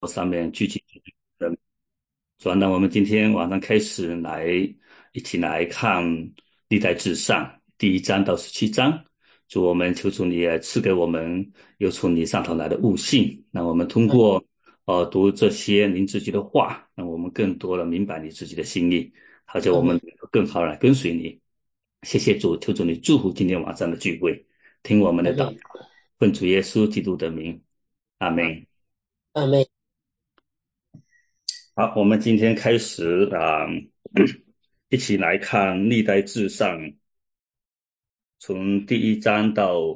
上面聚集人。主要呢，我们今天晚上开始一起来看历代志上第1章到17章。主，我们求主你也赐给我们有从你上头来的悟性，让我们通过读这些您自己的话，让我们更多的明白你自己的心意，好叫我们阿妹， 更好地来跟随你。谢谢主，求主你祝福今天晚上的聚会，听我们的祷阿妹， 告，奉主耶稣基督的名，阿门。 阿妹， 好，我们今天开始一起来看历代志上，从第1章到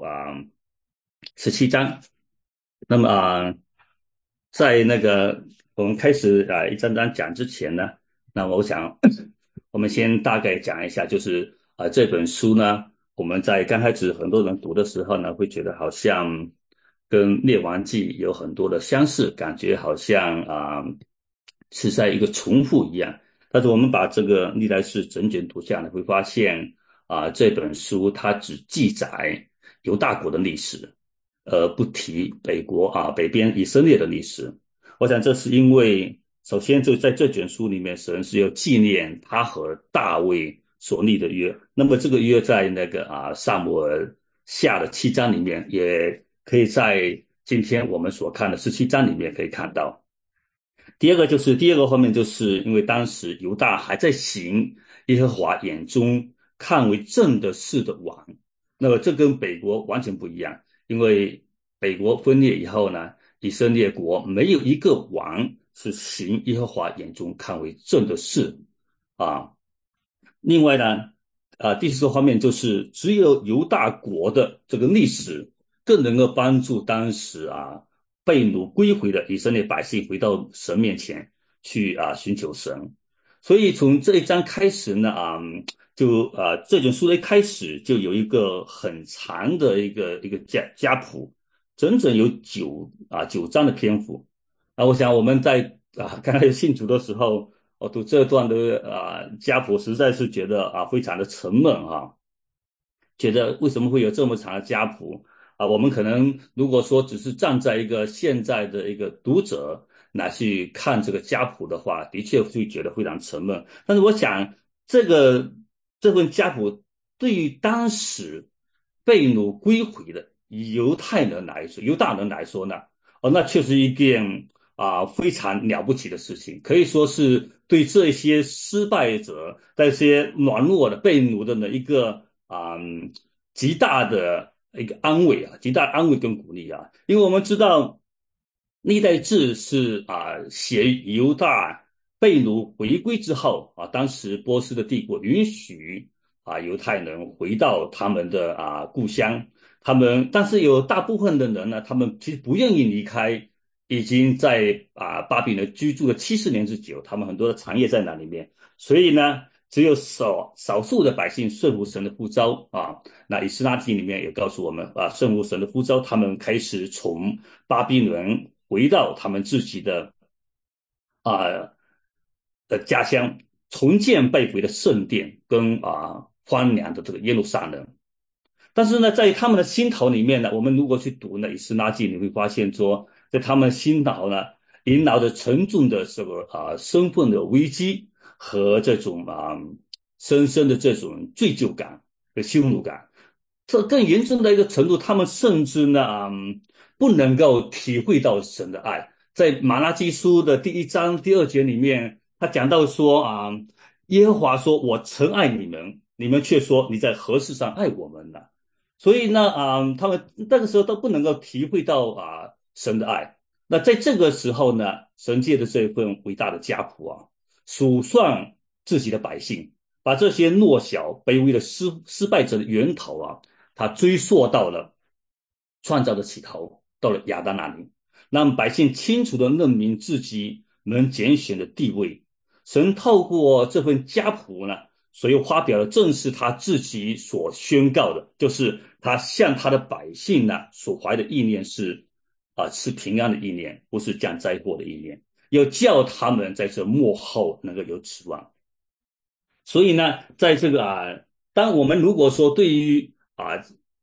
17章。那么在那个我们开始一章章讲之前呢，那么我想我们先大概讲一下，就是这本书呢，我们在刚开始很多人读的时候呢，会觉得好像跟《列王记》有很多的相似，感觉好像是在一个重复一样。但是我们把这个历代史整卷读下来，会发现这本书它只记载犹大国的历史，不提北边以色列的历史。我想这是因为，首先就在这卷书里面，神是要纪念他和大卫所立的约。那么这个约在那个撒母耳下的7章里面，也可以在今天我们所看的17章里面可以看到。第二个方面，就是因为当时犹大还在行耶和华眼中看为正的事的王，那么这跟北国完全不一样。因为北国分裂以后呢，以色列国没有一个王是行耶和华眼中看为正的事啊。另外呢，第四个方面就是只有犹大国的这个历史，更能够帮助当时被掳归回的以色列百姓回到神面前去寻求神。所以从这一章开始呢，这本书的一开始就有一个很长的一个家谱，整整有9章的篇幅。我想我们在刚开始信主的时候，我读这段的家谱，实在是觉得非常的沉闷觉得为什么会有这么长的家谱我们可能如果说只是站在一个现在的一个读者来去看这个家谱的话，的确会觉得非常沉闷。但是我想，这个这份家谱对于当时被掳归回的犹大人来说呢，那确实一件非常了不起的事情，可以说是对这些失败者、那些软弱的被掳的呢一个极大的一个安慰极大的安慰跟鼓励因为我们知道历代志是写犹大被掳回归之后当时波斯的帝国允许犹太人回到他们的故乡，但是有大部分的人呢，他们其实不愿意离开，已经在巴比伦居住了70年之久，他们很多的产业在那里面，所以呢，只有少数的百姓顺服神的呼召那以斯拉记里面也告诉我们顺服神的呼召，他们开始从巴比伦回到他们自己啊的家乡，重建被毁的圣殿跟荒凉的这个耶路撒冷。但是呢，在他们的心头里面呢，我们如果去读呢《以斯拉记》，你会发现说，在他们心头呢，萦绕着沉重的这个身份的危机和这种深深的这种罪疚感和羞辱感。这更严重的一个程度，他们甚至呢，不能够体会到神的爱。在马拉基书的第1章第2节里面，他讲到说耶和华说：“我曾爱你们，你们却说你在何事上爱我们呢？”所以呢，他们那个时候都不能够体会到神的爱。那在这个时候呢，神借的这一份伟大的家谱数算自己的百姓，把这些弱小卑微的失败者的源头他追溯到了创造的起头，到了亚当那里，让百姓清楚地认明自己能拣选的地位。神透过这份家谱呢，所以发表了正是他自己所宣告的，就是他向他的百姓呢所怀的意念是平安的意念，不是降灾祸的意念，要叫他们在这幕后能够有指望。所以呢，在这个当我们如果说对于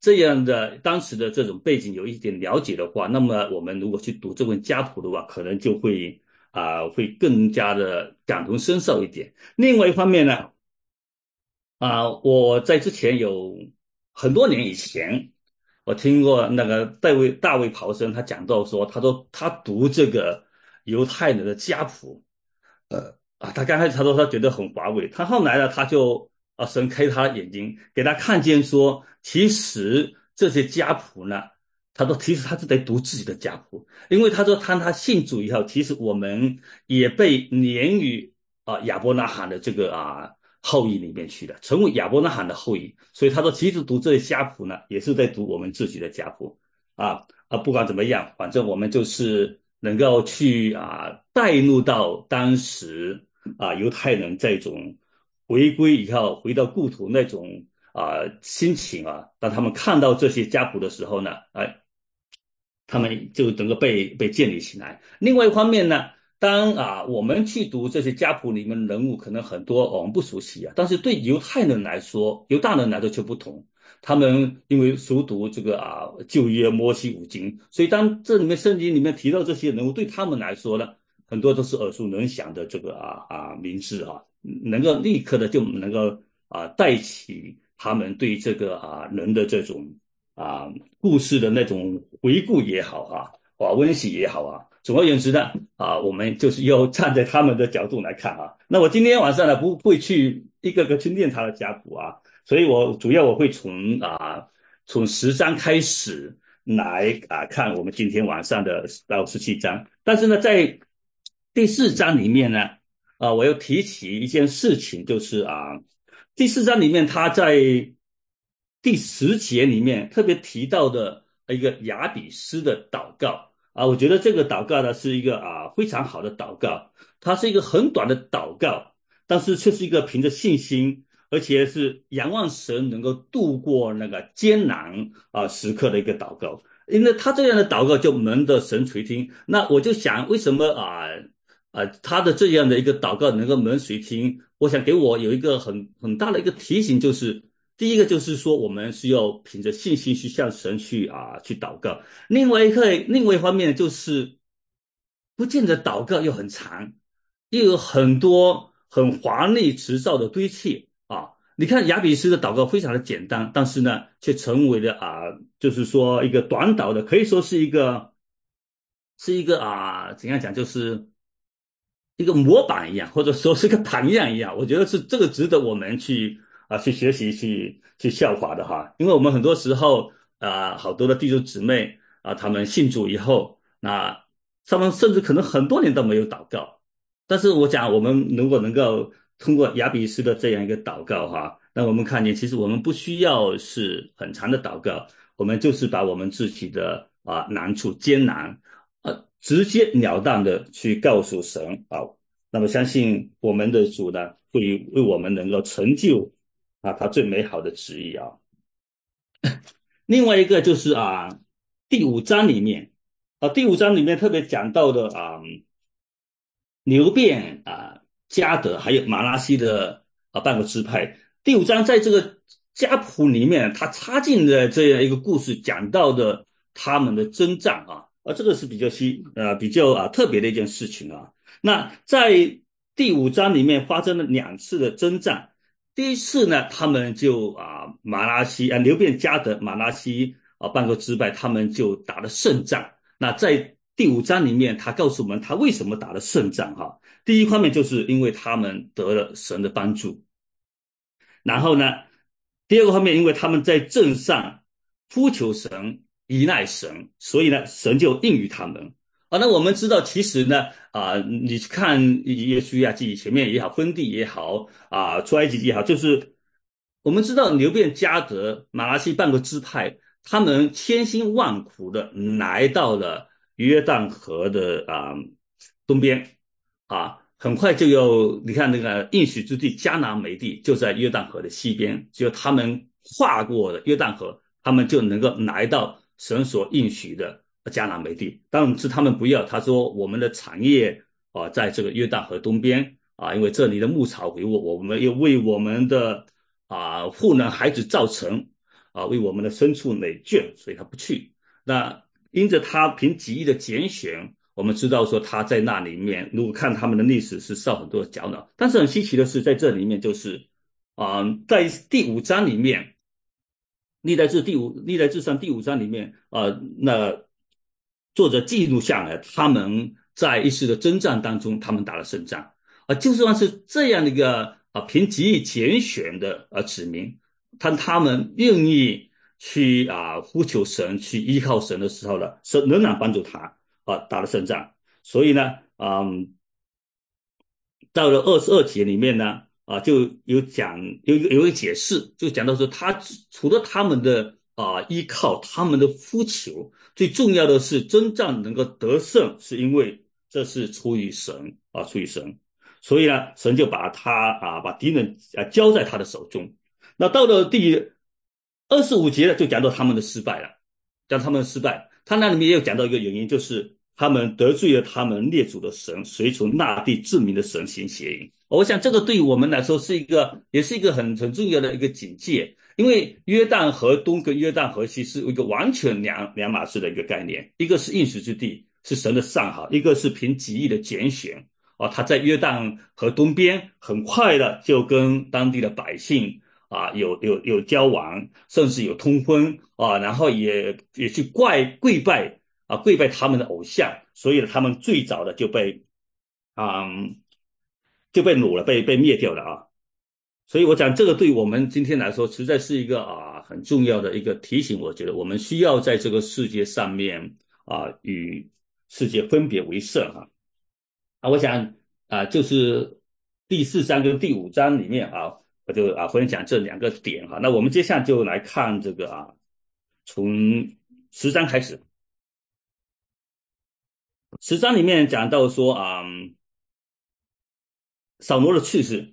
这样的当时的这种背景有一点了解的话，那么我们如果去读这本家谱的话，可能就会会更加的感同身受一点。另外一方面呢，我在之前有很多年以前，我听过那个大卫刨生他讲到说，他读这个犹太人的家谱，他刚开始他说他觉得很乏味，他后来呢，他就神开他的眼睛，给他看见说，其实这些家谱呢，他说其实他是在读自己的家谱，因为他说他信主以后，其实我们也被连于亚伯拉罕的这个后裔里面去了，成为亚伯拉罕的后裔，所以他说其实读这些家谱呢，也是在读我们自己的家谱不管怎么样，反正我们就是能够去带入到当时犹太人这种回归以后回到故土那种心情当他们看到这些家谱的时候呢，他们就整个被建立起来。另外一方面呢，当我们去读这些家谱里面的人物，可能很多我们不熟悉但是对犹太人来说，犹大人来说却不同。他们因为熟读这个旧约摩西五经，所以当这里面圣经里面提到这些人物，对他们来说呢，很多都是耳熟能详的这个名字能够立刻的就能够带起他们对这个人的这种啊故事的那种回顾也好温习也好总而言之呢我们就是要站在他们的角度来看那我今天晚上呢不会去一个个去念他的家谱所以我主要我会从10章开始来看我们今天晚上的到17章，但是呢，在第4章里面呢，我又提起一件事情，就是第4章里面他在第10节里面特别提到的一个雅比斯的祷告我觉得这个祷告呢是一个非常好的祷告，它是一个很短的祷告，但是却是一个凭着信心。而且是仰望神能够度过那个艰难时刻的一个祷告，因为他这样的祷告就蒙得神垂听。那我就想，为什么他的这样的一个祷告能够蒙垂听？我想给我有一个很大的一个提醒，就是第一个就是说，我们是要凭着信心去向神去祷告。另外一方面就是不见得祷告又很长，又有很多很华丽辞藻的堆砌你看雅比斯的祷告非常的简单，但是呢，却成为了就是说一个短祷的，可以说是一个怎样讲，就是一个模板一样，或者说是个榜样一样。我觉得是这个值得我们去学习去效法的因为我们很多时候好多的弟兄姊妹他们信主以后，那他们甚至可能很多年都没有祷告，但是我讲我们如果能够通过雅比斯的这样一个祷告那我们看见其实我们不需要是很长的祷告，我们就是把我们自己的难处艰难直截了当的去告诉神那么相信我们的主呢会为我们能够成就他最美好的旨意另外一个就是第5章里面第5章里面特别讲到的流便迦得还有马拉西的半个支派。第5章在这个家谱里面，他插进了这样一个故事，讲到的他们的征战这个是比较特别的一件事情那在第5章里面发生了2次的征战，第一次呢，他们就马拉西流便迦得马拉西半个支派，他们就打了胜仗。那在第5章里面，他告诉我们他为什么打了胜仗第一方面就是因为他们得了神的帮助，然后呢，第二个方面，因为他们在阵上呼求神、依赖神，所以呢，神就应允他们那我们知道，其实呢你去看约书亚记前面也好，分地也好出埃及记也好，就是我们知道流便迦得马拉西半个支派，他们千辛万苦的来到了约旦河的东边很快就要你看那个应许之地迦南美地就在约旦河的西边，只有他们跨过了约旦河，他们就能够来到神所应许的迦南美地。当时他们不要，他说我们的产业在这个约旦河东边因为这里的牧草肥沃，我们又为我们的妇人孩子造成为我们的牲畜累倦，所以他不去。那因着他凭己意的拣选，我们知道说他在那里面，如果看他们的历史是受很多的搅扰，但是很稀奇的是，在这里面就是在第五章里面，历代志上第五章里面那作者记录下来，他们在一次的征战当中，他们打了胜仗就算是这样的一个凭己意拣选的子民，当他们愿意去呼求神、去依靠神的时候呢，神仍然帮助他打了胜仗。所以呢，到了22节里面呢，就有一个解释，就讲到说，他除了他们的依靠，他们的呼求，最重要的是征战能够得胜，是因为这是出于神出于神。所以呢，神就把敌人交在他的手中。那到了第25节呢，就讲到他们的失败了，讲他们的失败。他那里面也有讲到一个原因，就是他们得罪了他们列祖的神，随从那地知名的神行邪淫。我想这个对于我们来说也是一个很重要的一个警戒，因为约旦河东跟约旦河西是一个完全两码事的一个概念，一个是应许之地，是神的上好，一个是凭己意的拣选他在约旦河东边很快的就跟当地的百姓有交往，甚至有通婚然后也去跪拜他们的偶像，所以呢，他们最早的嗯就被掳了，被灭掉了所以我讲这个对我们今天来说，实在是一个很重要的一个提醒。我觉得我们需要在这个世界上面与世界分别为圣我想就是第4章跟第5章里面我就分享这两个点那我们接下来就来看这个从10章开始。10章里面讲到说扫罗的去世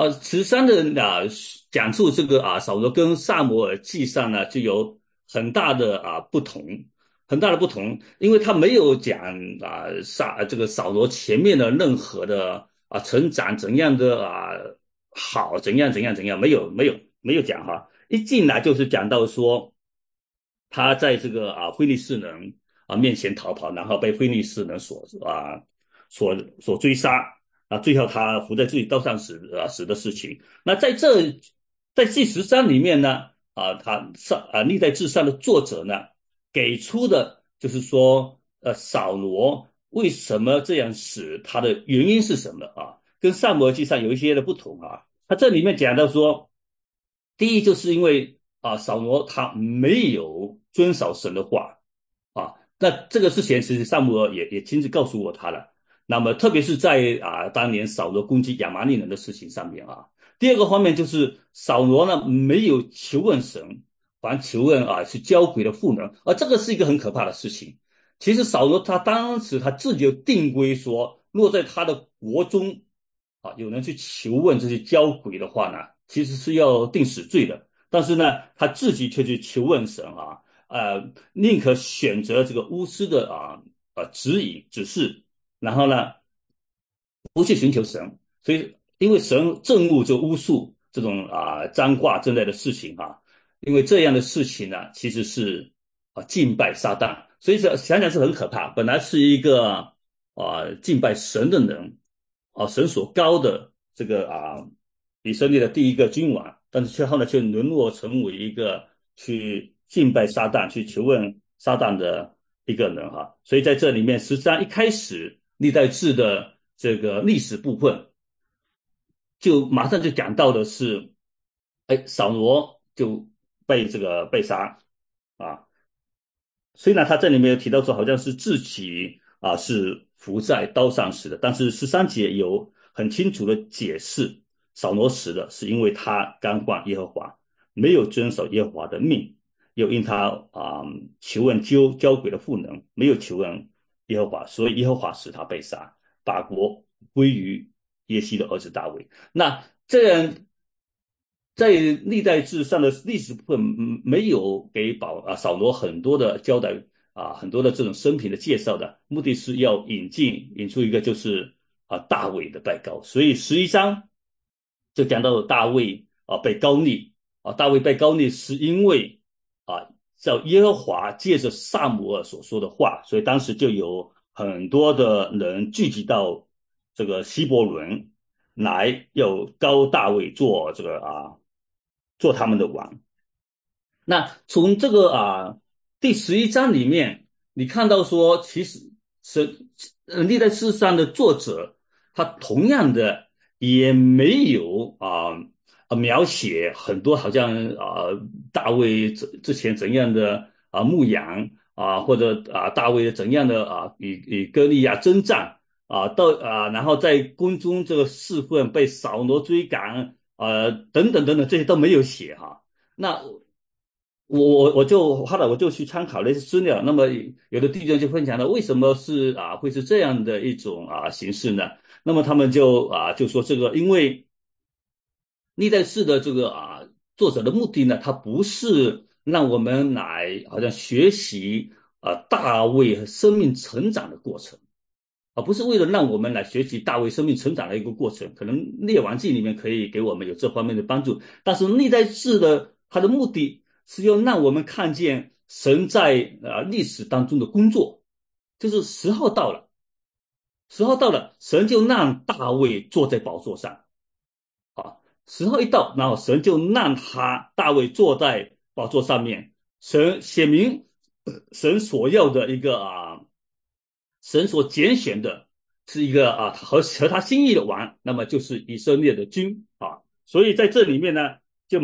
13的讲述这个扫罗跟撒母耳记上呢就有很大的不同，很大的不同，因为他没有讲这个扫罗前面的任何的成长怎样的好怎样，没有讲一进来就是讲到说他在这个非利士人面前逃跑，然后被非利士人所追杀最后他伏在自己刀上死的事情。那在第13里面呢历代志上的作者呢给出的就是说扫罗为什么这样死，他的原因是什么跟撒母耳记上有一些的不同他这里面讲到说，第一就是因为扫罗他没有遵守神的话那这个之前其实撒母耳也亲自告诉我他了。那么特别是在当年扫罗攻击亚玛力人的事情上面第二个方面就是扫罗呢没有求问神，反求问去交鬼的妇人，这个是一个很可怕的事情。其实扫罗他当时他自己就定规说，若在他的国中有人去求问这些交鬼的话呢，其实是要定死罪的。但是呢，他自己却去求问神宁可选择这个巫师的指示，然后呢不去寻求神。所以因为神憎恶这巫术这种占卦之类的事情因为这样的事情呢其实是敬拜撒旦，所以想想是很可怕。本来是一个敬拜神的人神所高的这个以色列的第一个君王，但是后来却沦落成为一个去敬拜撒旦、去求问撒旦的一个人所以在这里面，实际上一开始历代志的这个历史部分，就马上就讲到的是，扫罗就被杀啊。虽然他这里面有提到说好像是自己是伏在刀上死的，但是13节有很清楚的解释，扫罗死的是因为他干犯耶和华，没有遵守耶和华的命，又因他求问交鬼的妇人，没有求问耶和华，所以耶和华使他被杀，把国归于耶西的儿子大卫。那这样在历代志上的历史部分没有给扫罗很多的交代很多的这种生平的介绍的，目的是要引出一个就是大卫的拜高。所以11章就讲到大卫被高立大卫被高立是因为啊，叫耶和华借着撒母耳所说的话，所以当时就有很多的人聚集到这个希伯伦来，要高大卫做做他们的王。那从这个第11章里面，你看到说，其实是历代志上的作者，他同样的也没有描写很多好像大卫之前怎样的牧羊或者大卫怎样的与歌利亚征战然后在宫中这个侍奉被扫罗追赶等等等等这些都没有写哈。那后来我就去参考了一些资料，那么有的弟兄就分享了为什么会是这样的一种形式呢？那么他们就说这个，因为历代志的这个作者的目的呢，他不是让我们来好像学习大卫和生命成长的过程。不是为了让我们来学习大卫生命成长的一个过程，可能列王记里面可以给我们有这方面的帮助，但是历代志的它的目的是要让我们看见神在历史当中的工作，就是时候到了，时候到了，神就让大卫坐在宝座上啊，时候一到，然后神就让大卫坐在宝座上面，神写明神所要的一个神所拣选的是一个和他心意的王，那么就是以色列的君所以在这里面呢就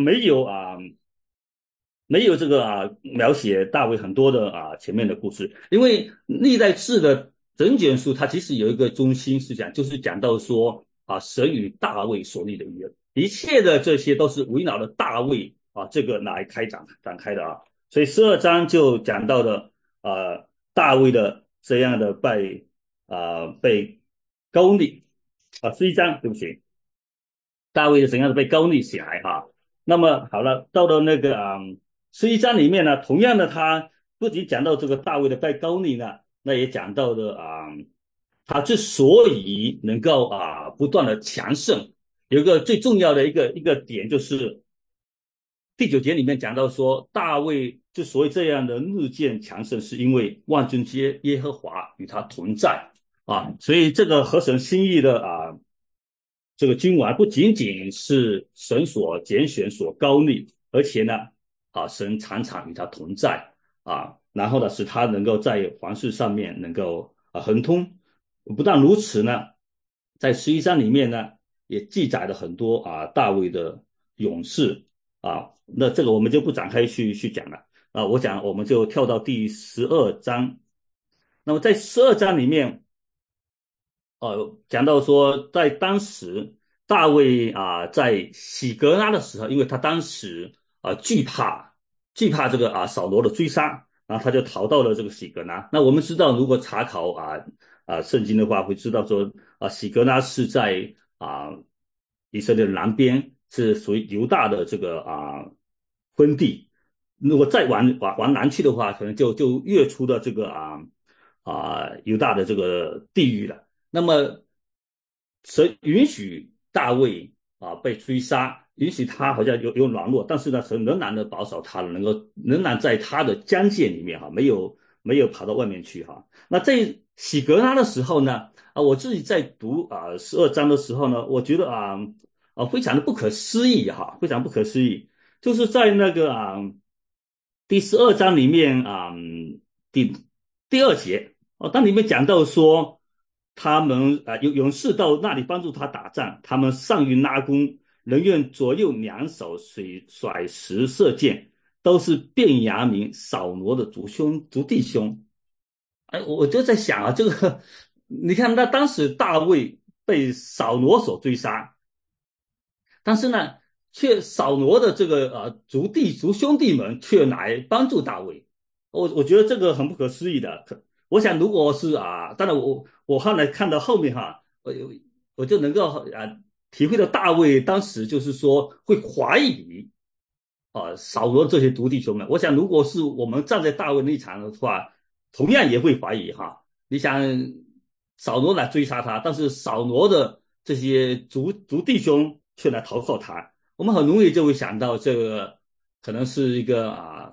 没有这个描写大卫很多的前面的故事，因为历代志的整卷书它其实有一个中心思想，就是讲到说神与大卫所立的约，一切的这些都是围绕着大卫这个来展开的所以12章就讲到了大卫的这样的被高立11章对不起，大卫的怎样的被高立起来那么好了，到了那个11章里面呢，同样的他不仅讲到这个大卫的被高立呢，那也讲到了他之所以能够不断的强盛，有一个最重要的一个点就是第9节里面讲到说，大卫之所以这样的日渐强盛，是因为万军之耶和华与他同在所以这个合神心意的这个君王不仅仅是神所拣选所高立，而且呢神常常与他同在然后呢使他能够在皇室上面能够亨通。不但如此呢，在11章里面呢也记载了很多大卫的勇士那这个我们就不展开去讲了我讲我们就跳到第12章。那么在12章里面讲到说，在当时大卫在喜格拉的时候，因为他当时惧怕这个扫罗的追杀，然后他就逃到了这个喜格拉。那我们知道，如果查考圣经的话，会知道说喜格拉是在以色列的南边，是属于犹大的这个分地。如果再往南去的话，可能就越出的这个犹大的这个地域了。那么神允许大卫被追杀，允许他好像有软弱，但是呢，神仍然的保守他，仍然在他的疆界里面没有跑到外面去那在喜格拉的时候呢我自己在读12章的时候呢，我觉得非常的不可思议非常不可思议，就是在那个第12章里面第第2节当里面讲到说，他们有勇士到那里帮助他打仗，他们善于拉弓，人愿左右两手甩石射箭，都是便雅悯扫罗的族弟兄。我就在想这个你看，那当时大卫被扫罗所追杀，但是呢，却扫罗的这个族兄弟们却来帮助大卫。我觉得这个很不可思议的。我想如果是当然我后来看到后面我就能够体会到大卫当时就是说会怀疑扫罗这些族弟兄们。我想如果是我们站在大卫那一场的话，同样也会怀疑你想扫罗来追杀他，但是扫罗的这些族弟兄却来投靠他，我们很容易就会想到这个可能是一个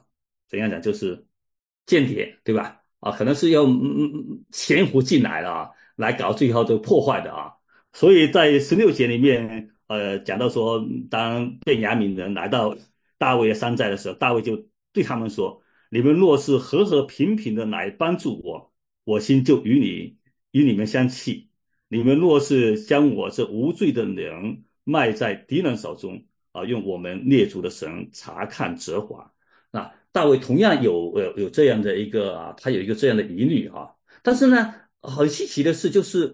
怎样讲，就是间谍，对吧？可能是要潜伏进来了来搞最后的破坏的所以在16节里面，讲到说，当便雅悯人来到大卫的山寨的时候，大卫就对他们说：“你们若是和和平平的来帮助我，我心就与你们相契；你们若是将我这无罪的人卖在敌人手中，用我们列祖的神查看责罚。”那大卫同样有这样的一个他有一个这样的疑虑但是呢，很稀奇的是，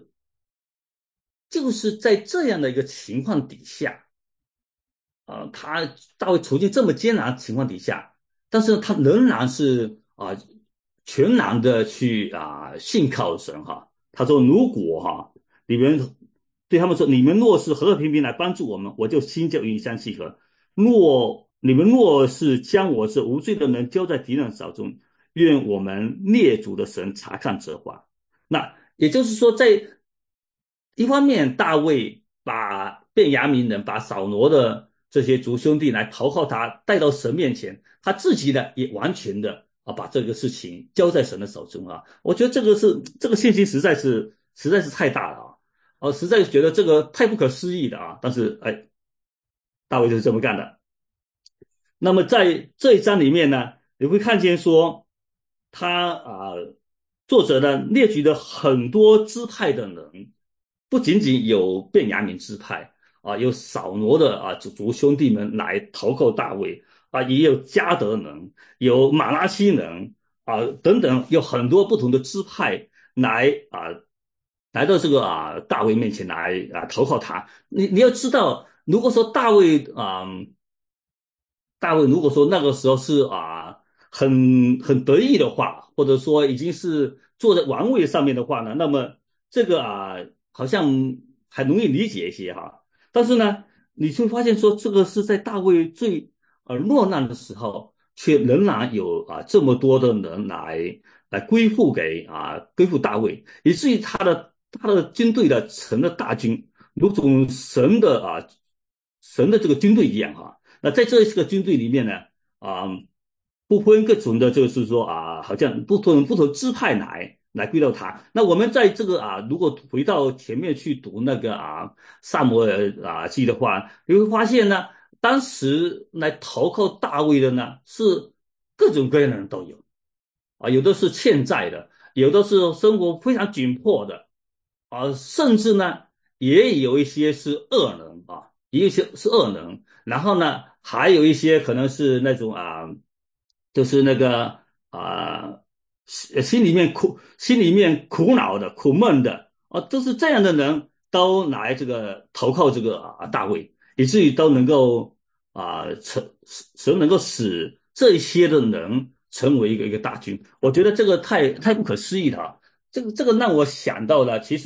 就是在这样的一个情况底下，他大卫处境这么艰难的情况底下，但是他仍然是全然的去信靠神他说：“如果你们对他们说，你们若是和和平平来帮助我们，我就心就与你相契合；你们若是将我这无罪的人交在敌人手中，愿我们列祖的神查看责罚。”那也就是说，在一方面，大卫把便雅悯人、把扫罗的这些族兄弟来投靠他，带到神面前，他自己呢也完全的把这个事情交在神的手中我觉得这个信心实在是太大了实在是觉得这个太不可思议的但是哎，大卫就是这么干的。那么在这一章里面呢，你会看见说，他作者呢列举了很多支派的人，不仅仅有便雅悯支派有扫罗的族兄弟们来投靠大卫也有加德人，有马拉西人等等，有很多不同的支派来到这个大卫面前来投靠他。你要知道，如果说大卫如果说那个时候是很得意的话，或者说已经是坐在王位上面的话呢，那么这个好像还容易理解一些但是呢，你会发现说这个是在大卫最落难的时候，却仍然有这么多的人来归附大卫，以至于他的军队的成了大军，如同神的这个军队一样那在这个军队里面呢，啊、不分各种的，就是说好像不同支派来归到他。那我们在这个如果回到前面去读那个萨摩尔记的话，你会发现呢，当时来投靠大卫的呢，是各种各样的人都有有的是欠债的，有的是生活非常紧迫的甚至呢，也有一些是恶人也有一些是恶人。然后呢，还有一些可能是那种就是那个心里面苦恼的、苦闷的都是这样的人都来这个投靠这个大卫，以至于都能够神能够使这些的人成为一个大军。我觉得这个太不可思议了这个让我想到了，其实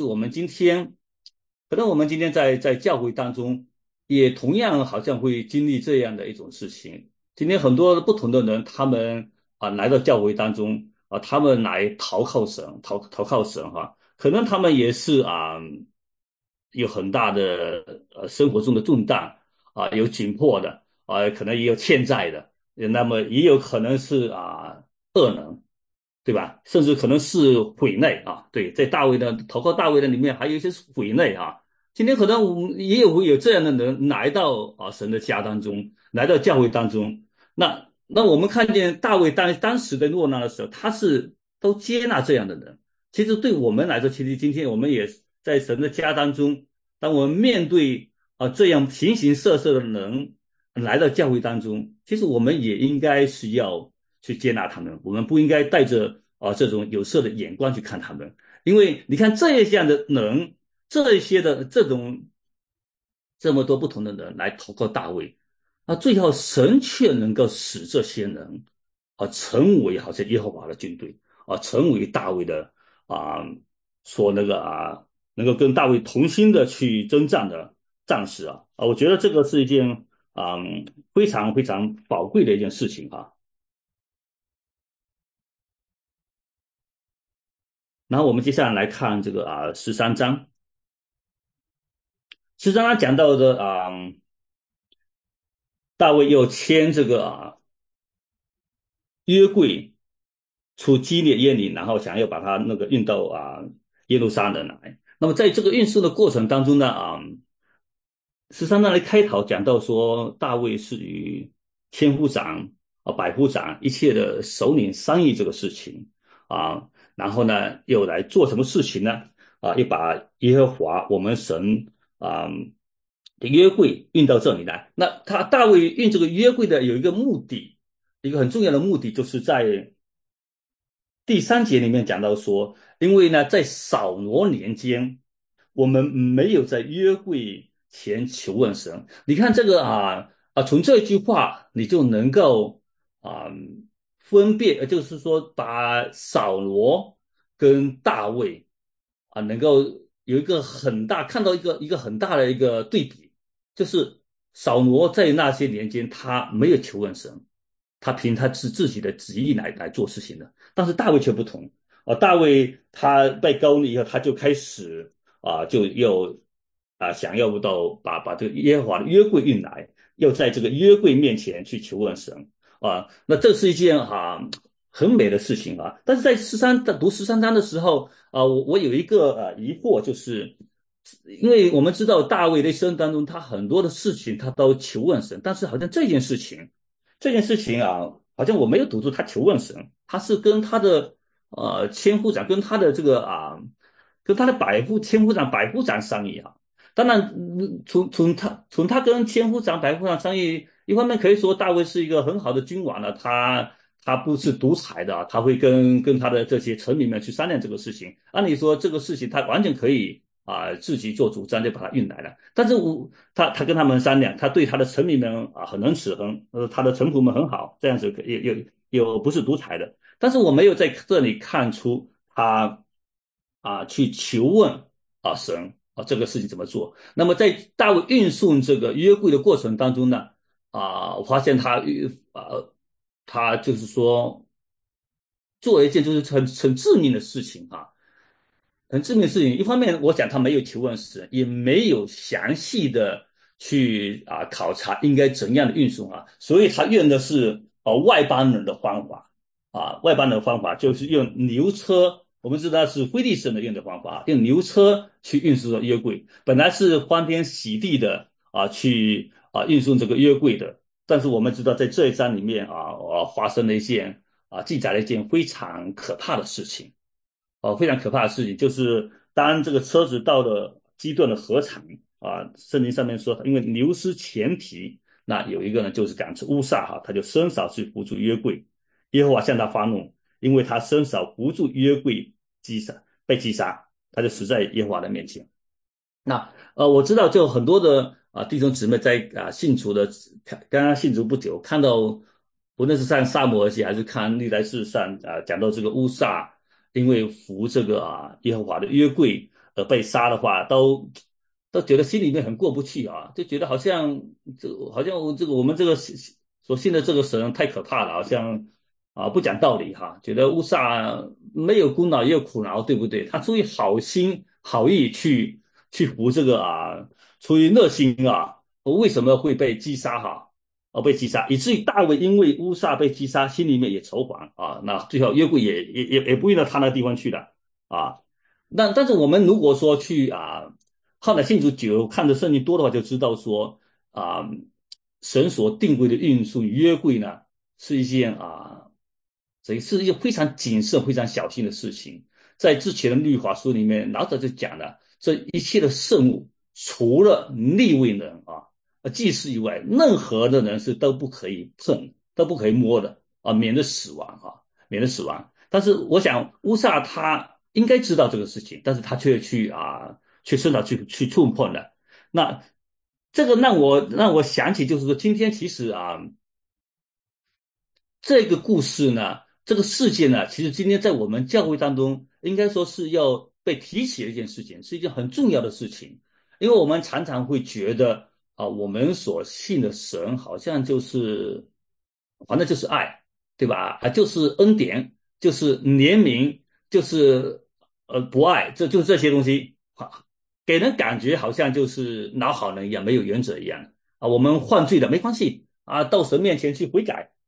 可能我们今天在教会当中。也同样好像会经历这样的一种事情。今天很多不同的人，他们来到教会当中他们来投靠神，投靠神可能他们也是有很大的生活中的重担有紧迫的可能也有欠债的，那么也有可能是恶人，对吧？甚至可能是匪内对，在投靠大卫的里面，还有一些是匪内今天可能我们也会有这样的人来到神的家当中，来到教会当中。那我们看见大卫当时的落难的时候，他是都接纳这样的人。其实对我们来说，其实今天我们也在神的家当中，当我们面对这样形形色色的人来到教会当中，其实我们也应该是要去接纳他们，我们不应该带着这种有色的眼光去看他们，因为你看这样的人。这些的这么多不同的人来投靠大卫最后神却能够使这些人成为好像耶和华的军队成为大卫的啊、说那个能够跟大卫同心的去征战的战士我觉得这个是一件非常非常宝贵的一件事情然后我们接下来来看这个13章，13章他讲到的。”大卫又迁这个约柜出基列耶林，然后想要把它那个运到耶路撒冷来。那么在这个运输的过程当中呢，13章的开头讲到说，大卫是与千夫长百夫长一切的首领商议这个事情然后呢又来做什么事情呢？又把耶和华我们神啊、的约柜运到这里来。那大卫运这个约柜的有一个目的，一个很重要的目的，就是在第3节里面讲到说，因为呢，在扫罗年间，我们没有在约柜前求问神。你看这个从这句话你就能够啊、分辨，就是说把扫罗跟大卫能够有一个很大，看到一个很大的一个对比，就是扫罗在那些年间他没有求问神，他凭他自己的旨意来做事情的。但是大卫却不同大卫他被膏了以后，他就开始就又想要到把这个耶和华的约柜运来，又在这个约柜面前去求问神那这是一件很美的事情但是在读13章的时候我有一个疑惑，就是因为我们知道大卫的一生当中，他很多的事情他都求问神，但是好像这件事情好像我没有读出他求问神，他是跟他的千夫长跟他的这个跟他的千夫长百夫长商议当然，从他跟千夫长百夫长商议，一方面可以说大卫是一个很好的君王了，他不是独裁的他会跟他的这些臣民们去商量这个事情。按理说这个事情他完全可以自己做主张就把它运来了，但是他跟他们商量，他对他的臣民们很仁慈，他的臣仆们很好，这样子也不是独裁的。但是我没有在这里看出他去求问神这个事情怎么做。那么在大卫运送这个约柜的过程当中呢我发现他就是说做了一件就是很致命的事情很致命的事情。一方面，我讲他没有求问神，也没有详细的去考察应该怎样的运送所以他用的是外邦人的方法外邦人的方法就是用牛车。我们知道是非利士人用的方法用牛车去运输约柜，本来是欢天喜地的去运送这个约柜的。但是我们知道，在这一章里面发生了一件记载了一件非常可怕的事情。非常可怕的事情，就是当这个车子到了基顿的河场圣经上面说，因为牛失前蹄，那有一个呢就是赶出乌撒他就伸手去扶住约柜，耶和华向他发怒，因为他伸手扶住约柜被击杀，他就死在耶和华的面前。那我知道就很多的弟兄姊妹在信主的刚刚信主不久，看到无论是看撒母耳记还是看历代志上讲到这个乌撒因为服这个耶和华的约柜而被杀的话，都觉得心里面很过不去就觉得好像这个我们这个所信的这个神太可怕了，好像不讲道理觉得乌撒没有功劳也有苦劳，对不对？他出于好心好意去服这个出于热心为什么会被击杀被击杀，以至于大卫因为乌撒被击杀，心里面也愁烦那最后约柜也不运到他那地方去了啊。但是我们如果说去后来信主久，看的圣经多的话，就知道说啊，神所定规的运输约柜呢，是一件这是一件非常谨慎、非常小心的事情。在之前的律法书里面，老早就讲了，这一切的圣物，除了利未人祭司以外，任何的人是都不可以碰、都不可以摸的免得死亡免得死亡。但是我想乌撒他应该知道这个事情，但是他却去伸手去触碰了。那这个让我想起，就是说今天其实这个故事呢，这个事件呢，其实今天在我们教会当中，应该说是要被提起的一件事情，是一件很重要的事情。因为我们常常会觉得我们所信的神好像就是反正就是爱，对吧？就是恩典，就是怜悯，就是不爱，就是这些东西给人感觉好像就是老好人一样，没有原则一样我们犯罪了没关系到神面前去悔改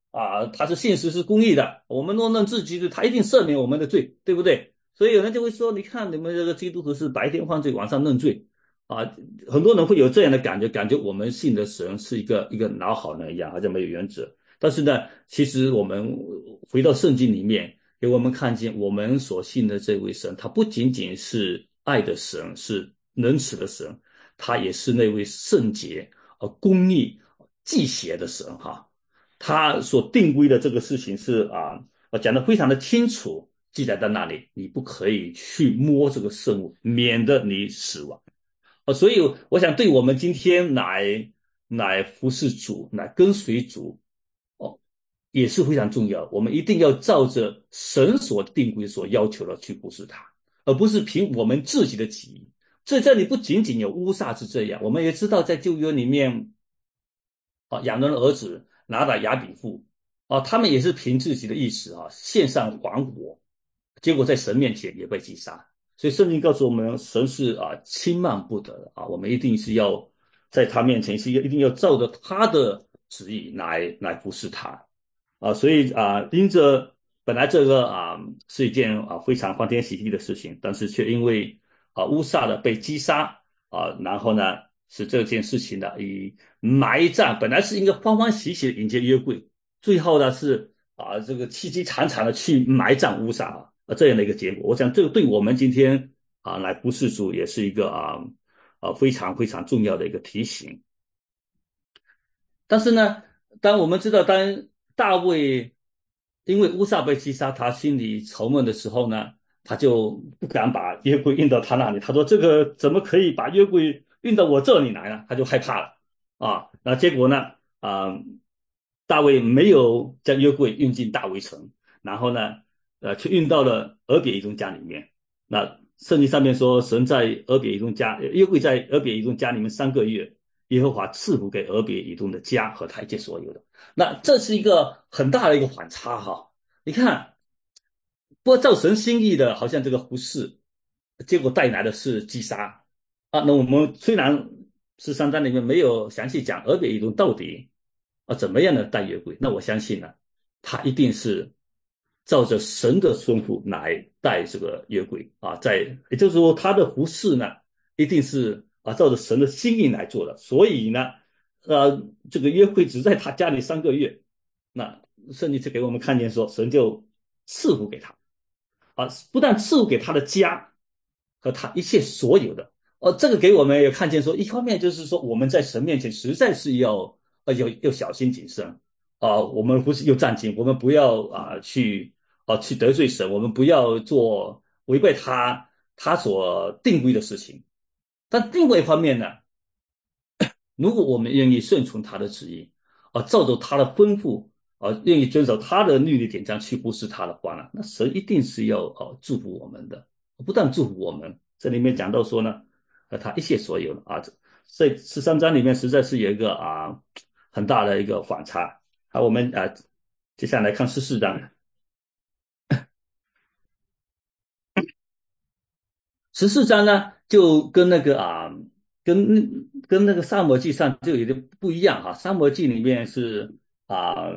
他是信实是公义的，我们若认自己的，他一定赦免我们的罪，对不对？所以有人就会说，你看你们这个基督徒是白天犯罪，晚上认罪啊，很多人会有这样的感觉，感觉我们信的神是一个老好人一样，好像没有原则。但是呢，其实我们回到圣经里面，给我们看见我们所信的这位神，他不仅仅是爱的神，是仁慈的神，他也是那位圣洁、公义、忌邪的神哈。他所定规的这个事情是讲得非常的清楚，记载在那里，你不可以去摸这个圣物，免得你死亡。所以我想，对我们今天来服侍主、来跟随主，哦，也是非常重要。我们一定要照着神所定规、所要求的去服侍他，而不是凭我们自己的己意。这里不仅仅有乌撒是这样，我们也知道在旧约里面，亚伦的儿子拿打、亚比户，他们也是凭自己的意识献上还活，结果在神面前也被击杀。所以圣经告诉我们，神是轻慢不得的我们一定是要在他面前一定要照着他的旨意来服侍他所以因着本来这个是一件非常欢天喜地的事情，但是却因为乌撒的被击杀然后呢使这件事情呢以埋葬，本来是应该欢欢喜喜的迎接约柜，最后呢是这个凄凄惨惨的去埋葬乌撒这样的一个结果。我想这个对我们今天来服侍主也是一个非常非常重要的一个提醒。但是呢，当我们知道当大卫因为乌撒被击杀，他心里愁闷的时候呢，他就不敢把约柜运到他那里。他说：“这个怎么可以把约柜运到我这里来呢？”他就害怕了那结果呢，大卫没有将约柜运进大卫城，然后呢，却运到了俄别以东家里面。那圣经上面说，神在俄别以东家，约柜在俄别以东家里面3个月，耶和华赐福给俄别以东的家和他一切所有的。那这是一个很大的一个反差哈。你看，不照神心意的，好像这个胡适，结果带来的是击杀那我们虽然13章里面没有详细讲俄别以东到底怎么样的带约柜，那我相信呢，他一定是照着神的吩咐来带这个约柜也就是说他的服侍呢，一定是照着神的心意来做的。所以呢，这个约柜只在他家里3个月，那圣经就给我们看见说，神就赐福给他不但赐福给他的家和他一切所有的。这个给我们也看见说，一方面就是说我们在神面前实在是要小心谨慎我们不是又战兢，我们不要去得罪神，我们不要做违背他所定规的事情。但另外一方面呢，如果我们愿意顺从他的旨意照着他的吩咐愿意遵守他的律例典章去服侍他的话呢，那神一定是要祝福我们的，不但祝福我们，这里面讲到说呢，他一切所有的这13章里面实在是有一个很大的一个反差。好，我们接下来看14章。14章呢，就跟那个跟那个撒母耳记上就有点不一样撒母耳记里面是啊、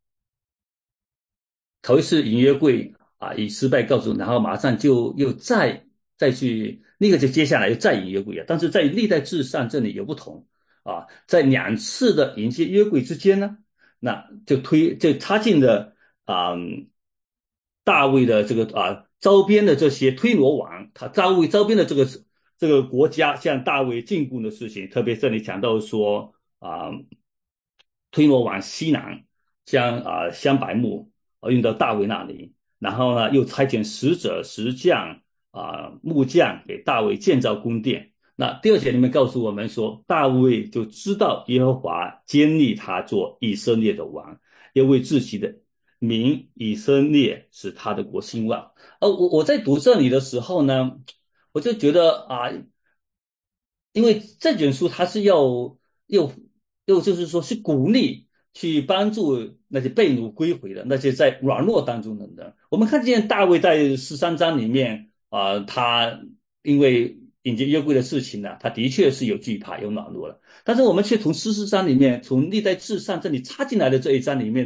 头一次引约柜以失败告终，然后马上就又再去那个就接下来又再引约柜但是在历代志上这里有不同在2次的迎接约柜之间呢，那就插进了大卫的这个周边的这些推罗王，他大卫周边的这个国家向大卫进贡的事情，特别这里讲到说推罗王西南将香柏木运到大卫那里，然后呢又差遣使者、石匠木匠给大卫建造宫殿。那第2节里面告诉我们说，大卫就知道耶和华坚立他做以色列的王，要为自己的名以色列使他的国兴旺。我在读这里的时候呢，我就觉得因为这卷书它是又就是说是鼓励去帮助那些被掳归回的那些在软弱当中的人。我们看见大卫在13章里面他因为迎接约柜的事情呢，他的确是有惧怕有软弱了，但是我们却从14章里面从历代志上这里插进来的这一章里面呢，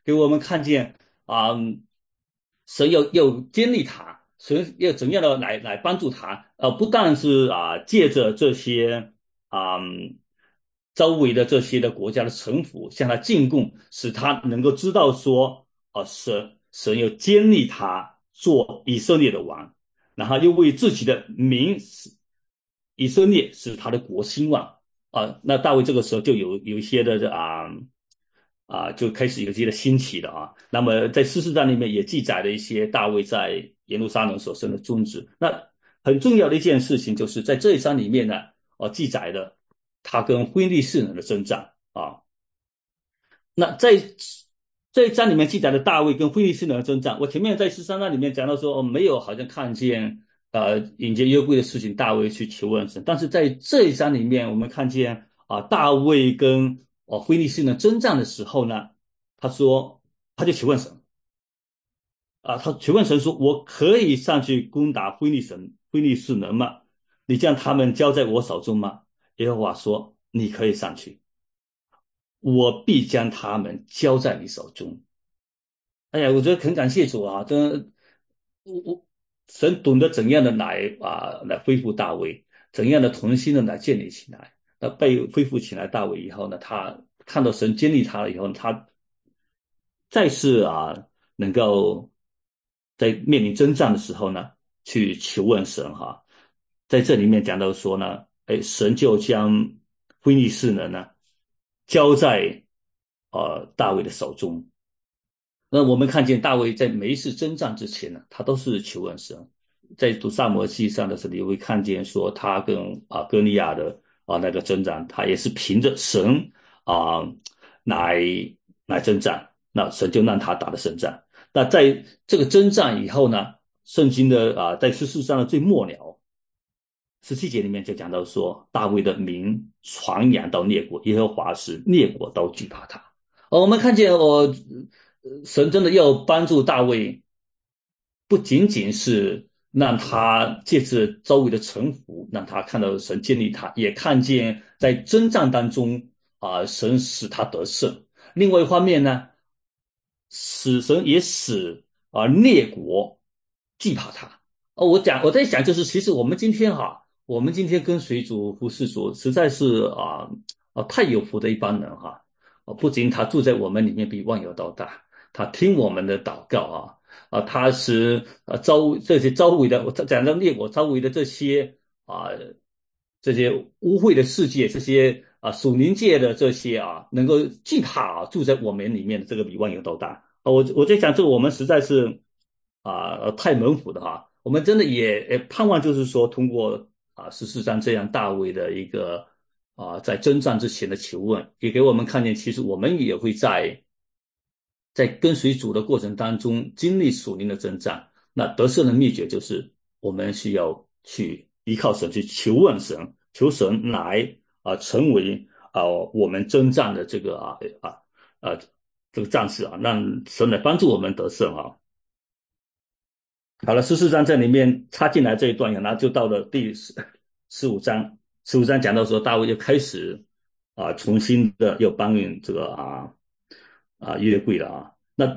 给我们看见啊、神要建立他，神要怎样的来帮助他，不但是借着这些啊、周围的这些的国家的臣服向他进贡，使他能够知道说，神要建立他做以色列的王，然后又为自己的名以色列使他的国兴旺。那大卫这个时候就有一些的就开始有些的兴起了啊。那么在士师传里面也记载了一些大卫在耶路撒冷所生的宗旨。那很重要的一件事情就是在这一章里面呢，记载了他跟非利士人的征战啊。那在这一章里面记载的大卫跟非利士人的征战，我前面在13章里面讲到说，没有好像看见迎接约柜的事情，大卫去求问神。但是在这一章里面，我们看见大卫跟非利士人征战的时候呢，他说他就求问神他求问神说：“我可以上去攻打非利士人吗？你将他们交在我手中吗？”耶和华说：“你可以上去，我必将他们交在你手中。”哎呀，我觉得很感谢主啊！真的，神懂得怎样的来恢复大卫，怎样的重新的来建立起来。那被恢复起来大卫以后呢，他看到神建立他了以后，他再次能够在面临征战的时候呢，去求问神哈。在这里面讲到说呢，神就将非利士人呢交在大卫的手中。那我们看见大卫在每一次征战之前呢，他都是求问神。在读撒母耳记上的时候，你会看见说他跟歌利亚的那个征战，他也是凭着神啊、来征战，那神就让他打的胜仗。那在这个征战以后呢，圣经的在14章的最末了17节里面就讲到说，大卫的名传扬到列国，耶和华使列国都惧怕他。我们看见神真的要帮助大卫，不仅仅是让他借着周围的臣服，让他看到神建立他，也看见在征战当中神使他得胜。另外一方面呢，神也使列国惧怕他。我在想，就是其实我们今天跟随主、服侍主，实在是太有福的一帮人哈。不仅他住在我们里面，比万有都大，他听我们的祷告他是这些周围的，我讲到列国周围的啊、这些污秽的世界，这些属灵界的这些能够惧怕住在我们里面的这个比万有都大。我在想，这个我们实在是太蒙福的哈。我们真的也盼望，就是说通过14章这样大卫的一个在征战之前的求问，也给我们看见，其实我们也会在跟随主的过程当中经历属灵的征战。那得胜的秘诀就是我们需要去依靠神，去求问神，求神来成为我们征战的这个这个战士让神来帮助我们得胜好了，14章这里面插进来这一段，然后就到了第15章。十五章讲到说，大卫又开始重新的又搬运这个约柜了那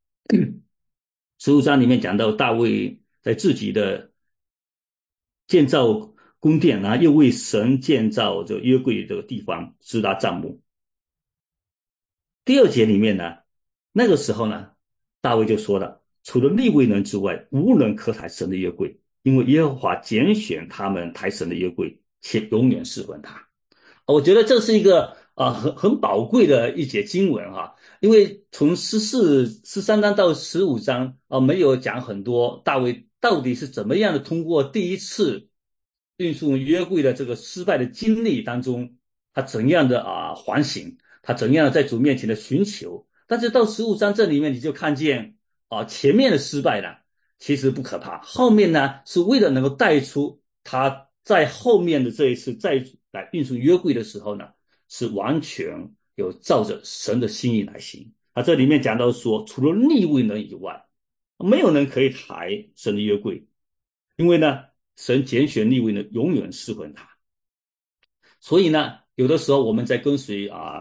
15章里面讲到大卫在自己的建造宫殿又为神建造这个约柜这个地方支搭帐幕。第2节里面呢，那个时候呢，大卫就说了，除了利未人之外，无人可抬神的约柜，因为耶和华拣选他们抬神的约柜，且永远侍奉他。我觉得这是一个很宝贵的一节经文因为从13章到15章没有讲很多大卫到底是怎么样的通过第一次运送约柜的这个失败的经历当中，他怎样的反省，他怎样的在主面前的寻求。但是到15章这里面你就看见前面的失败了，其实不可怕，后面呢是为了能够带出他在后面的这一次再来运送约柜的时候呢，是完全有照着神的心意来行。这里面讲到说，除了利未人以外，没有人可以抬神的约柜，因为呢，神拣选利未人永远侍奉他。所以呢，有的时候我们在跟随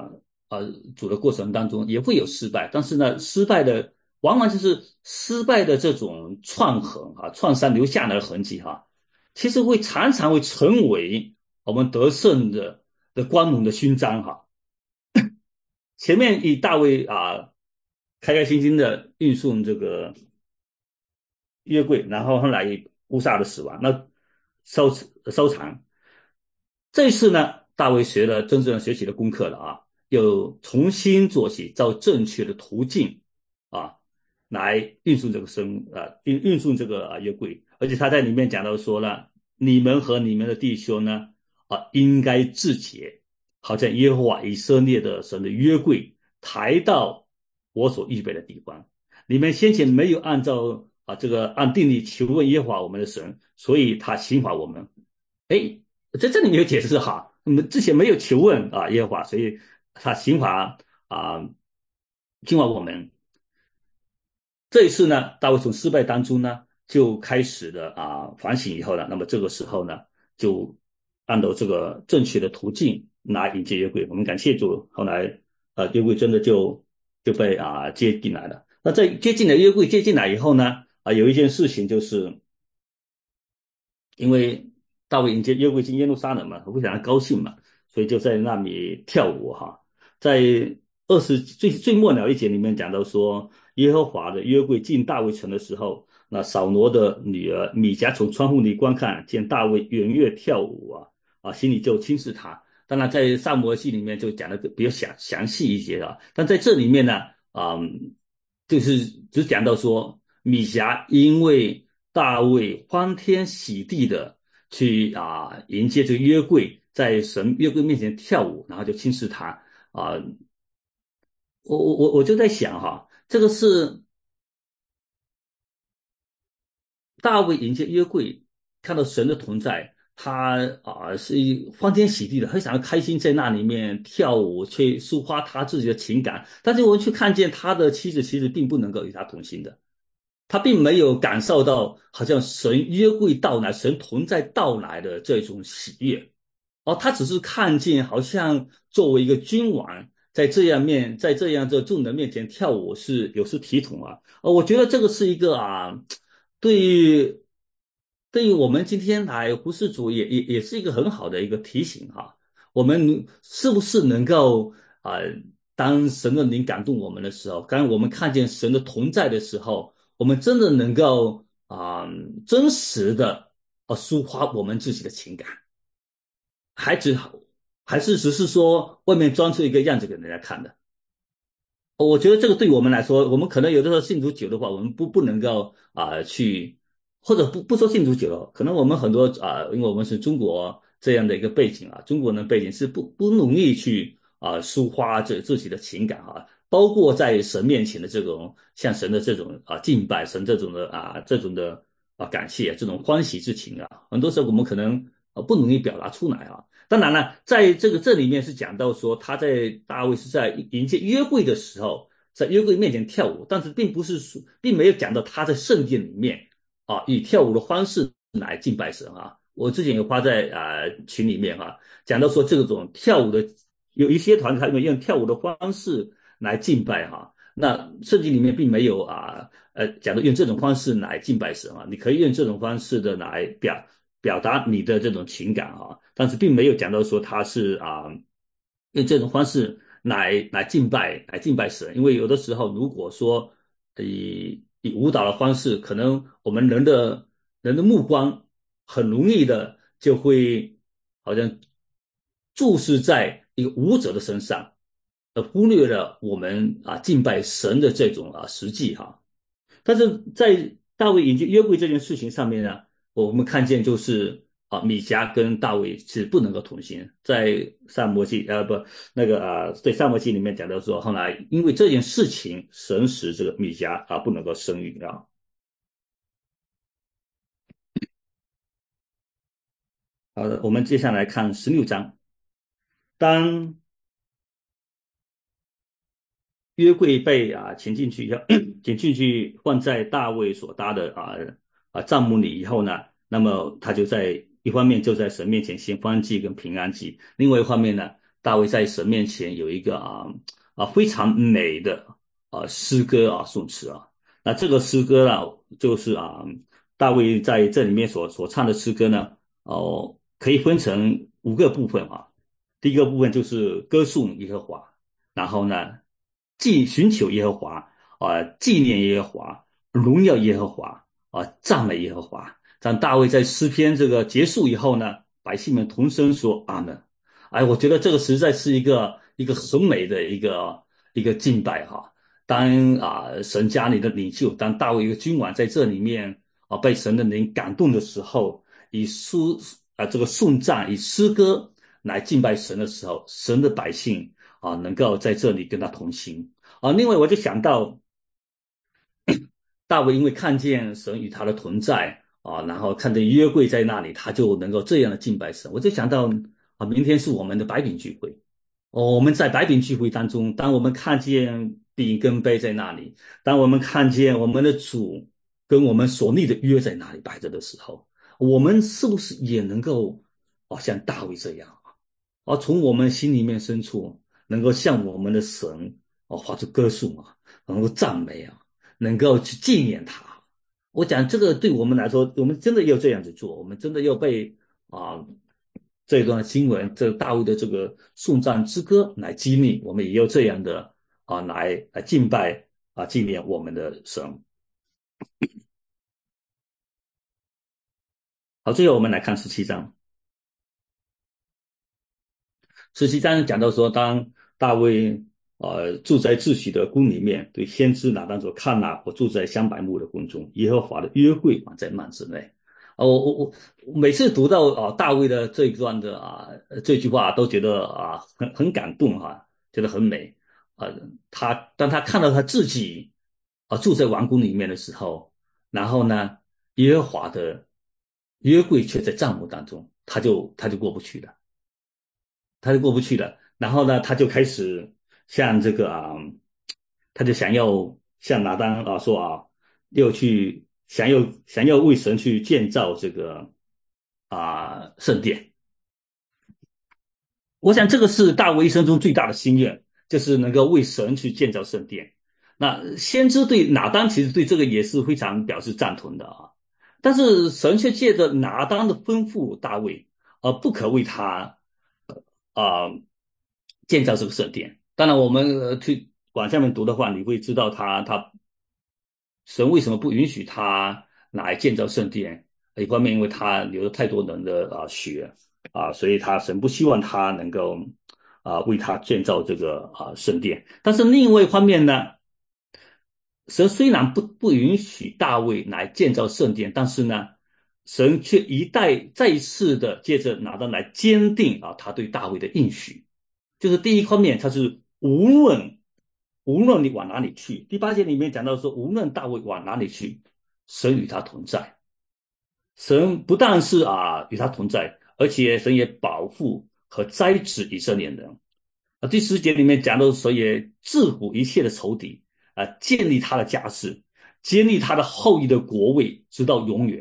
主的过程当中也会有失败，但是呢，失败的往往就是失败的这种创痕创伤留下来的痕迹其实常常会成为我们得胜的光荣的勋章前面以大卫开开心心的运送这个约柜，然后后来以乌撒的死亡，那收场。这一次呢，大卫真正学习了功课了又重新做起，照正确的途径啊，来运送这个运送这个约柜，而且他在里面讲到说了，你们和你们的弟兄呢应该自洁，好像耶和华以色列的神的约柜抬到我所预备的地方。你们先前没有按照这个按定例求问耶和华我们的神，所以他刑罚我们。哎，在这里没有解释我们之前没有求问耶和华，所以他刑罚我们。这一次呢，大卫从失败当中呢，就开始了反省以后呢，那么这个时候呢，就按照这个正确的途径来迎接约柜。我们感谢主，后来约柜真的就被接进来了。那在约柜接进来以后呢，有一件事情就是，因为大卫迎接约柜进耶路撒冷嘛，非常的高兴嘛，所以就在那里跳舞在最末了一节里面讲到说，耶和华的约柜进大卫城的时候，那扫罗的女儿米甲从窗户里观看，见大卫圆月跳舞心里就轻视他。当然，在撒母耳记里面就讲的比较详细一些但在这里面呢，就是只讲到说，米甲因为大卫欢天喜地的去迎接这个约柜，在神约柜面前跳舞，然后就轻视他我就在想这个是大卫迎接约柜，看到神的同在，他是欢天喜地的，非常的开心，在那里面跳舞，去抒发他自己的情感。但是我们去看见他的妻子，其实并不能够与他同行的，他并没有感受到好像神约柜到来、神同在到来的这种喜悦。他只是看见好像作为一个君王，在这样这众人面前跳舞是有失体统我觉得这个是一个对于我们今天来服侍主也是一个很好的一个提醒我们是不是能够当神的灵感动我们的时候，当我们看见神的同在的时候，我们真的能够真实的抒发我们自己的情感。还只还是只是说外面装出一个样子给人家看的。我觉得这个对我们来说，我们可能有的时候信主久的话，我们不能够去，或者不说信主久了，可能我们很多因为我们是中国这样的一个背景中国人的背景是不容易去抒发自己的情感包括在神面前的这种像神的这种敬拜，神这种的感谢这种欢喜之情很多时候我们可能不容易表达出来当然了，在这里面是讲到说，大卫是在迎接约柜的时候，在约柜面前跳舞，但是并没有讲到他在圣殿里面以跳舞的方式来敬拜神我之前有发在群里面讲到说这种跳舞的有一些团体他们用跳舞的方式来敬拜那圣经里面并没有讲到用这种方式来敬拜神你可以用这种方式的来表达你的这种情感但是并没有讲到说他是用这种方式来敬拜神，因为有的时候如果说以舞蹈的方式，可能我们人的目光很容易的就会好像注视在一个舞者的身上，而忽略了我们敬拜神的这种实际但是在大卫迎接约柜这件事情上面呢，我们看见就是米迦跟大卫是不能够同行，在撒母耳记不那个对撒母耳记里面讲到说，后来因为这件事情，神使这个米迦不能够生育好的，我们接下来看16章，当约柜被请进去以后，请进去放在大卫所搭的帐幕里以后呢，那么他就在一方面就在神面前献燔祭跟平安祭，另外一方面呢， 大卫在神面前有一个非常美的诗歌颂词啊。那这个诗歌啊，就是大卫在这里面所唱的诗歌呢，可以分成5个部分啊。第一个部分就是歌颂耶和华，然后呢，寻求耶和华纪念耶和华，荣耀耶和华赞美耶和华。当大卫在诗篇这个结束以后呢，百姓们同声说阿门。哎，我觉得这个实在是一个很美的一个敬拜哈。当神家里的领袖，当大卫一个君王在这里面被神的灵感动的时候，以这个颂赞以诗歌来敬拜神的时候，神的百姓能够在这里跟他同行另外我就想到大卫因为看见神与他的同在然后看见约柜在那里，他就能够这样的敬拜神。我就想到明天是我们的白饼聚会我们在白饼聚会当中，当我们看见饼跟杯在那里，当我们看见我们的主跟我们所立的约在那里摆着的时候，我们是不是也能够像大卫这样从我们心里面深处能够向我们的神发出歌颂能够赞美能够去纪念他。我讲这个对我们来说，我们真的要这样子做，我们真的要被啊、这段经文，这大卫的这个颂赞之歌来激励，我们也要这样的来敬拜纪念我们的神。好，最后我们来看17章。17章讲到说，当大卫住在自己的宫里面，对先知拿单说：“看哪，我住在香柏木的宫中，耶和华的约柜放在幔子内。”我每次读到大卫的这一段的这句话，都觉得很感动觉得很美啊。当他看到他自己住在王宫里面的时候，然后呢，耶和华的约柜却在帐幕当中，他就过不去了。他就过不去了。然后呢，他就开始向这个他就想要向拿单说又去想要为神去建造这个圣殿。我想这个是大卫一生中最大的心愿，就是能够为神去建造圣殿。那先知对拿单其实对这个也是非常表示赞同的但是神却借着拿单的吩咐大卫，不可为他啊、建造这个圣殿。当然，我们去往下面读的话，你会知道神为什么不允许他来建造圣殿？一方面，因为他流了太多人的血所以神不希望他能够为他建造这个圣殿。但是另外一方面呢，神虽然不允许大卫来建造圣殿，但是呢，神却再一次的借着拿单来坚定他对大卫的应许。就是第一方面，他是无论你往哪里去，第8节里面讲到说，无论大卫往哪里去，神与他同在。神不但是与他同在，而且神也保护和栽植以色列人。第10节里面讲到，神也制服一切的仇敌建立他的家室，建立他的后裔的国位，直到永远。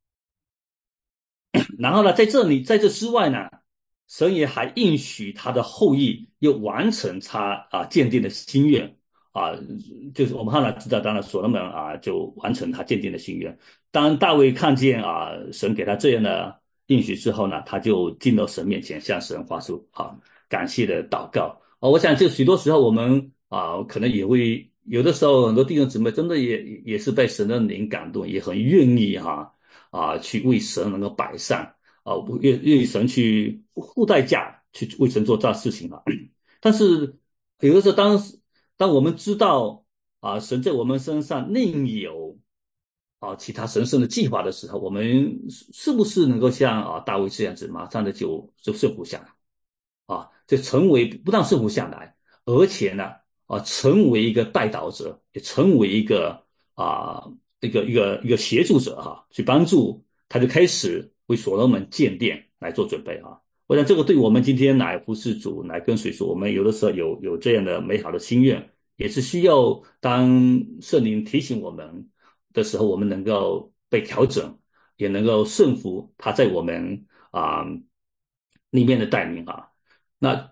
然后呢，在这之外呢，神也还应许他的后裔又完成他坚定的心愿啊，就是我们后来知道，当然所罗门就完成他坚定的心愿。当大卫看见神给他这样的应许之后呢，他就进到神面前，向神发出感谢的祷告我想就许多时候我们可能也会有的时候很多弟兄姊妹真的也是被神的灵感动，也很愿意去为神能够摆上愿意神去付代价去为神做这事情但是有的时候当我们知道神在我们身上另有其他神圣的计划的时候，我们是不是能够像大卫这样子，马上的就顺服下来就成为不但顺服下来，而且呢成为一个代祷者，也成为一个啊、一个协助者去帮助他，就开始为所罗门建殿来做准备我想这个对我们今天来服侍主、来跟随主，我们有的时候有这样的美好的心愿，也是需要当圣灵提醒我们的时候，我们能够被调整，也能够顺服他在我们里面的带领那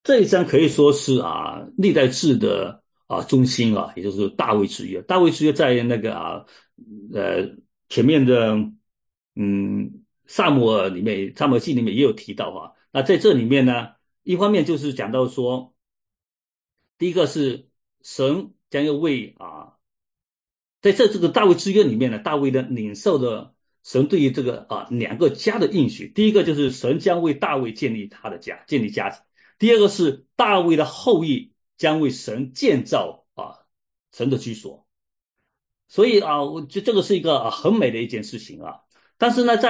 这一章可以说是历代志的中心也就是大卫之约。大卫之约在那个呃前面的萨姆尔里面，萨姆尔记里面也有提到那在这里面呢，一方面就是讲到说，第一个是神将要为在这个大卫之约里面呢，大卫呢领受了神对于这个两个家的应许。第一个就是神将为大卫建立他的家，建立家庭；第二个是大卫的后裔将为神建造神的居所。所以我觉得这个是一个很美的一件事情但是呢，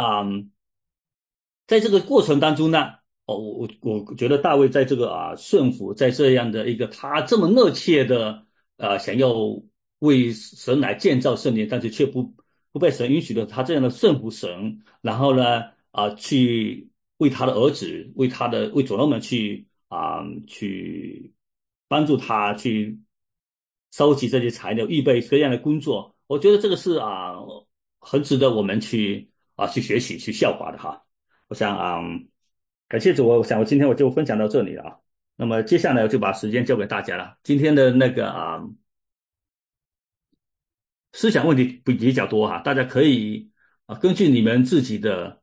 在这个过程当中呢，我觉得大卫在这个顺服，在这样的一个他这么热切的想要为神来建造圣殿，但是却不被神允许的，他这样的顺服神，然后呢去为他的儿子，为所罗门去帮助他去收集这些材料，预备这样的工作，我觉得这个是很值得我们去学习去效法的我想感谢主，我想我今天我就分享到这里了那么接下来我就把时间交给大家了。今天的那个思想问题比较多大家可以根据你们自己的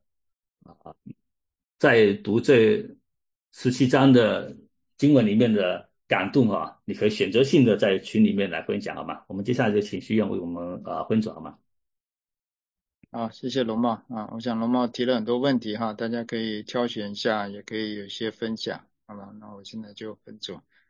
在读这17章的经文里面的感动你可以选择性的在群里面来分享好吗？我们接下来就请徐愿为我们分组好吗？ 好，谢谢龙茂我想龙茂提了很多问题大家可以挑选一下，也可以有一些分享，好吧？那我现在就分组。